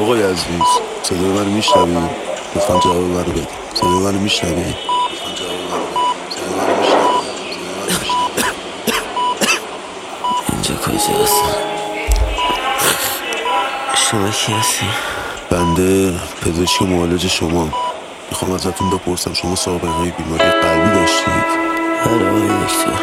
آقای عزیز، صدای من میشنوی؟ لطفاً جواب من رو بده. صدای من میشنوی؟ اینجا کجاست؟ شما کی هستی؟ بنده پزشک معالج شما. میخوام ازتون بپرسم شما سابقه بیماری قلبی داشتید؟ بله آقای دکتر،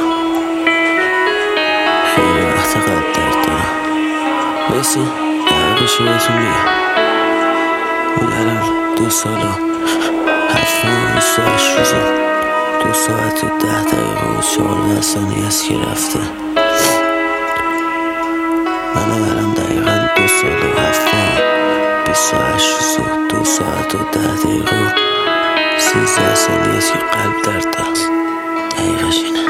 خیلی وقت قلب درد دارم. مرسی، دربشه بهتون میگم. اون الان 2 سال و 7 ماه و 28 روز و 2 ساعت و 10 دقیقه و 14 ثانیه است که رفته. منم الان دقیقا 2 سال و 7 ماه 28 روز و 2 ساعت و 10 دقیقه و 13 ثانیه است که قلب درد دارم. دقیقش اینه.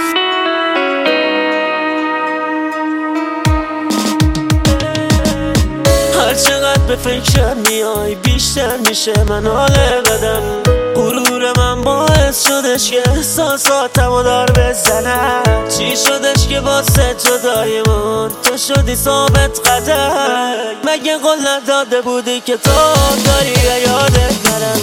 هر چقدر به فکرم میای بیشتر میشه من حال بدم. غرور من باعث شدش که احساساتمو دار بزنم. چی شدش که واسه جدایمون تو شدی ثابت قدم؟ مگه قول نداده بودی که تو داری یادت نرم؟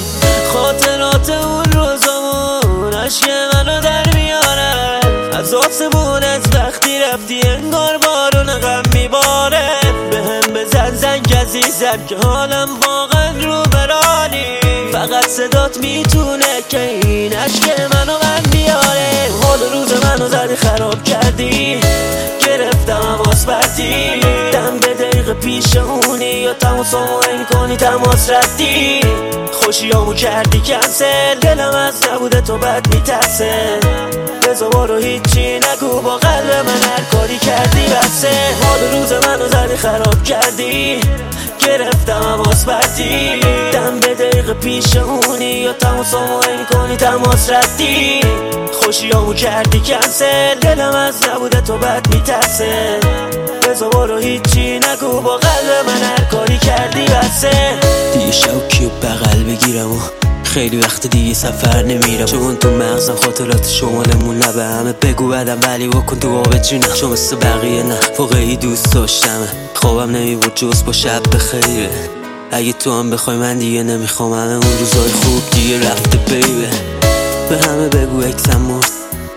خاطرات اون روزمون عشق منو در میارن. از آسمونت وقتی رفتی انگار بارون غم میباره. بهم بزن زنگ عزیزم که حالم واقعا رو برانی. فقط صدات میتونه که این عشق منو من بیاره. حال روز منو زدی خراب کردی، گرفتم حواس بردی. دم به دقیقه پیشمونی یا تماسمو این کنی تماس ردی. خوشیامو کردی کنسل، دلم از نبوده تو بد میترسه. بزا بارو هیچی نگو با قلب من هر کاری کردی بسه. حال روز منو زدی خراب کردی، گرفتم حواس بردی. دم به دقیقه پیشمونی یا تماسمو این کنی تماس ردی. خوشیامو کردی کنسل، دلم از نبوده تو بد میترسه. بزا بارو هیچی نگو با قلب من هر کاری کردی بسه. دیگه شوکی و بغل بگیرم و خیلی وقت دیگه سفر نمیرم. چون تو مغزم خاطرات شمالمون نه به همه بگو بدم ولی بکن تو آب جونم. چون مثل بقیه نه واقعی دوست داشتمه. خوابم نمیبود جز با شب بخیره. اگه تو هم بخوای من دیگه نمیخوام. همه اون روزای خوب دیگه رفته بیبه. به همه بگو اکسم مرد،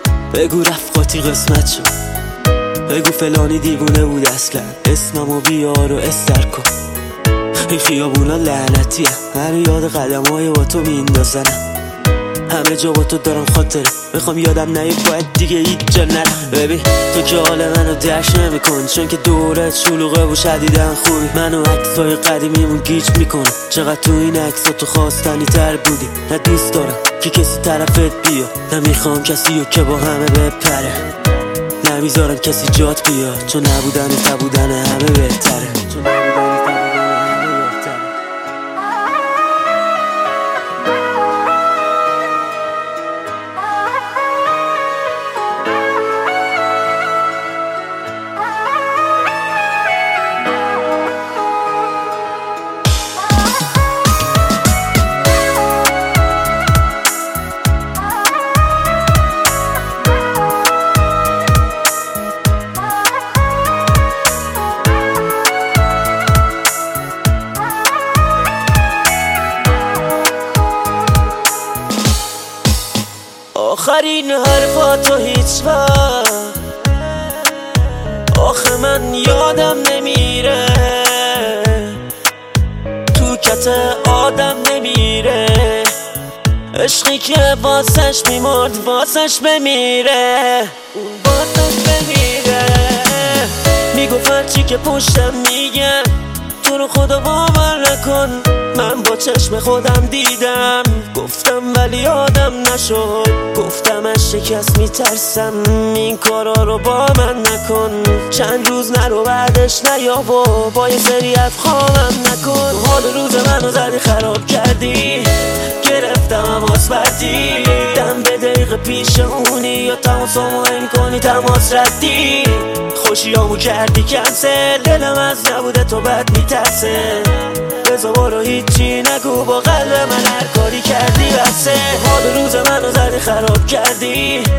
بگو رفقاتی قسمت شد، بگو فلانی دیوونه بود اصلا. اسممو بیار و استر کن. این خیابونا لعنتیه، من یاد قدمای با تو میندازنم. همه جا با تو دارم خاطره، میخوام یادم نهی باید دیگه هیچ جا نرم. ببین تو که حال منو درک نمیکن، چون که دورت شلوغه و شدیدن خوبی. منو عکسای قدیمیمون گیج میکنه. چقدر تو این عکسا تو خواستنی تر بودی. نه دوست دارم که کسی طرفت بیا، نه میخوام کسی رو که با همه بپره. نمیذارم کسی جات بیاد، چون نبودن تبودن همه بهتره. آخرین حرفاتو هیچ وقت آخه من یادم نمیره. تو کت آدم نمیره. عشقی که واسش میمرد واسش بمیره. اون واسش بمیره. میگفت چی که پشتم میگن تو رو خدا باور نکن. من با چشم خودم دیدم، گفتم ولی یادم نشد. گفتم از شکست میترسم، این کارا رو با من نکن. چند روز نرو بعدش نیا و با یه سری افخامم نکن. حال روز منو زدی خراب کردی، گرفتم حواس بردی. دم به دقیقه پیشمونی یا تماسمو این کنی تماس ردی. خوشیامو کردی کنسل، دلم از نبوده تو بد میترسه. بزا بارو هیچی نگو با قلب من هر کاری کردی بسه. حال روز منو زدی خراب کردی،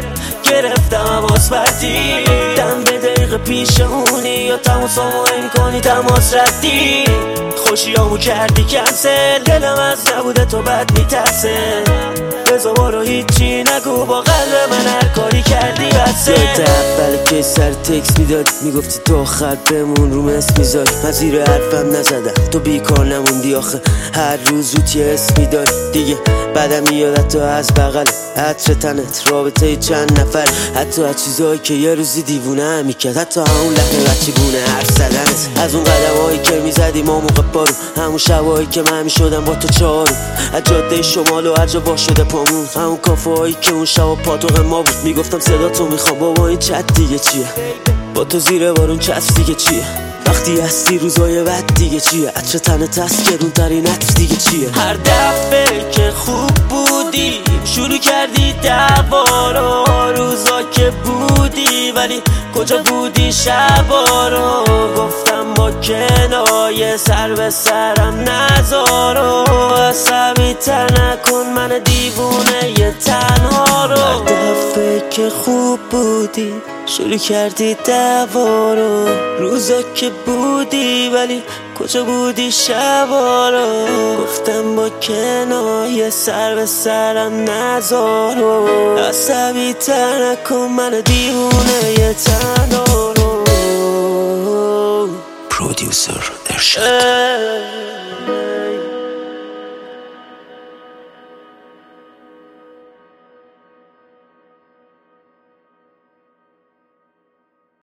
گرفتم حواس بردی دم به دقیقه پیشمونی یا تماس هماهنگ کنی تماس ردی خوشیامو کردی کنسل دلم از نبوده تو بد میترسه بزا بارو هیچی نگو با قلب من هر کاری کردی بسه یاد اول که سر تکس میداد میگفتی تو آخر بمون رو مس میذاری من زیر حرفم نزدم تو بیکار نموندی آخه هر روز روت یه اسم میداری دیگه بعدم میادت تو از بغل عطر تنت رابطه چند نفر حتی از چیزایی که یه روزی دیوونه هم میکرد حتی همون لحن بچه گونه حرف زدنت از اون قدم هایی که میزدی ما موقع بارو همون شبایی که من میشدم با تو چارو از جاده شمال و هر جا وا شده پامون همون کافه هایی که اون شب و پاتوق ما بود میگفتم صدا تو میخوام بابا این چت دیگه چیه با تو زیر بارون چسب دیگه چیه وقتی هستی روزای بد دیگه چیه عطر تنت هست که رون ترین عطر دیگه چیه هر دفعه که خوب بودی شروع کردی دعوا رو روزا که بودی ولی کجا بودی شبا رو گفتم با کنایه سر به سرم نذارو عصبی تر نکن من دیوونه ی تنها رو هر دفعه که خوب بودی شروع کردی دعوا رو روزا که بودی ولی کجا بودی شبا رو گفتم با کنایه سر به سرم نذارو عصبی تر نکن من دیوونه ی تنها رو پرودیوسر ارشاد